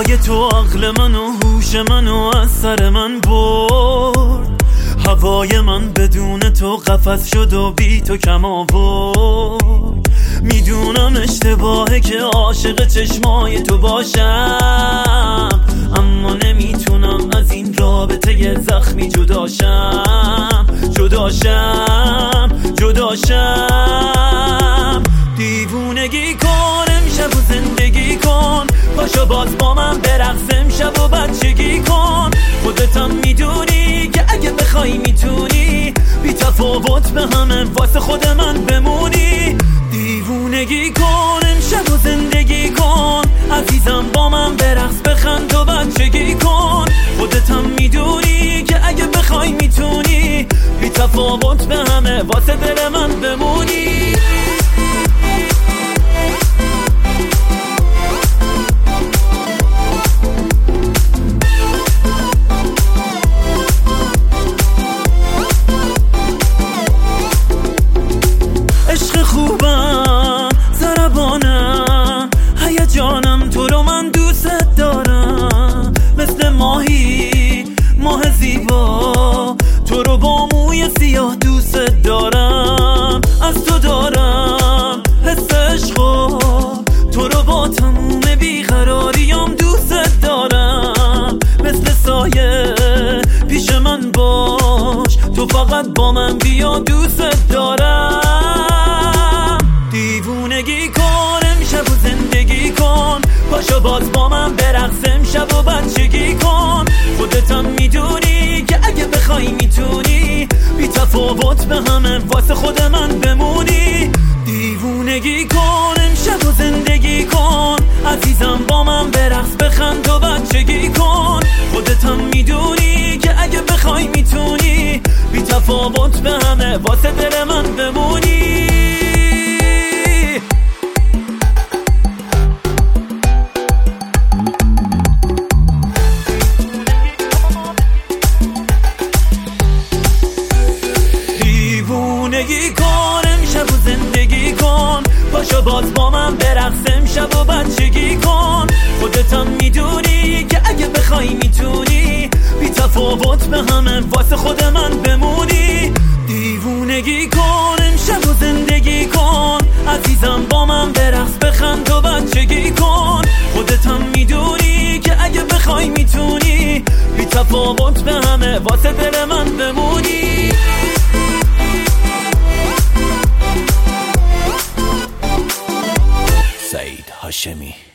صدای تو عقل من و هوش منو از سر من برد. هوای من بدون تو قفس شد و بی تو کم آورد. میدونم اشتباهه که عاشق چشمای تو باشم، اما نمیتونم از این رابطه زخمی جداشم. دیوونگی کن امشب و زندگی کن، پاشو باز با من برقص امشب و بچگی کن. خودتم میدونی که اگه بخوای میتونی بی تفاوت به همه واسه خود من بمونی. دیوونگی کن امشب و زندگی کن، عزیزم با من برقص بخند و بچگی کن. خودتم میدونی که اگه بخوای میتونی بی تفاوت به همه واسه دل من بمونی. عشق خوبم ضربانم هیجانم، تو رو من دوست دارم مثل ماهی ماه زیبا. تو رو با موی سیاه دوست دارم، از تو دارم حس عشقو. تو رو با تموم بیقراریم دوست دارم مثل سایه پیش من باش، تو فقط با من بیا دوست دارم. دیوونگی کن امشب و زندگی کن، پاشو باز با من برقص امشب و بچگی کن. خودتم میدونی که اگه بخوای میتونی بی تفاوت به همه واسه خود من بمونی. دیوونگی کن امشب و زندگی کن، عزیزم با من برقص بخند و بچگی کن. خودتم میدونی که اگه بخوای میتونی بی تفاوت به همه واسه دل من بمونی. دیوونگی کن امشب و زندگی کن، پاشو باز با من برقص امشب و بچگی کن. خودتم میدونی که اگه بخوای میتونی بی تفاوت به همه واسه خود من بمونی. دیوونگی کن امشب و زندگی کن، عزیزم با من برقص بخند و بچگی کن. خودتم میدونی که اگه بخوای میتونی بی تفاوت به همه واسه دل من بمونی. سعید هاشمی.